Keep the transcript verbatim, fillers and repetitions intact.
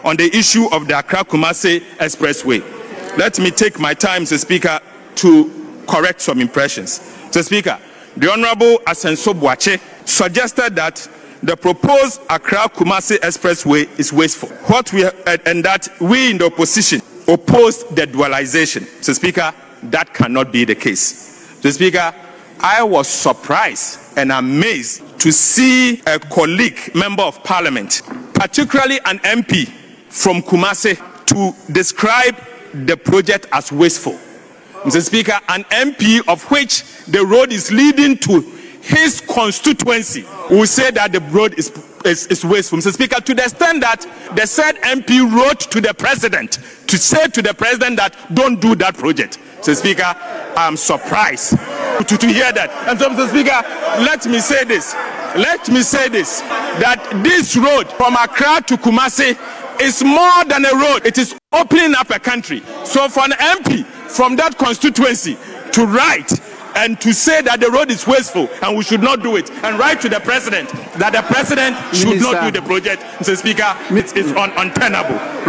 on the issue of the Accra-Kumasi Expressway. Let me take my time, Mister Speaker, to correct some impressions. Mister Speaker, the Honorable Asenso Boakye suggested that the proposed Accra-Kumasi Expressway is wasteful. What we and that we in the opposition opposed the dualization. Mister Speaker, that cannot be the case. Mister Speaker, I was surprised and amazed to see a colleague, member of parliament, particularly an M P from Kumasi, to describe the project as wasteful. Mister Speaker, an M P of which the road is leading to his constituency will say that the road is, is, is wasteful. Mister Speaker, to the extent that the said M P wrote to the president to say to the president that don't do that project. Mister Speaker, I'm surprised to, to hear that. And so, Mister Speaker, let me say this. Let me say this, that this road from Accra to Kumasi is more than a road. It is opening up a country. So for an M P from that constituency to write and to say that the road is wasteful and we should not do it, and write to the president that the president should Minister. not do the project, Mister Speaker, it is un untenable.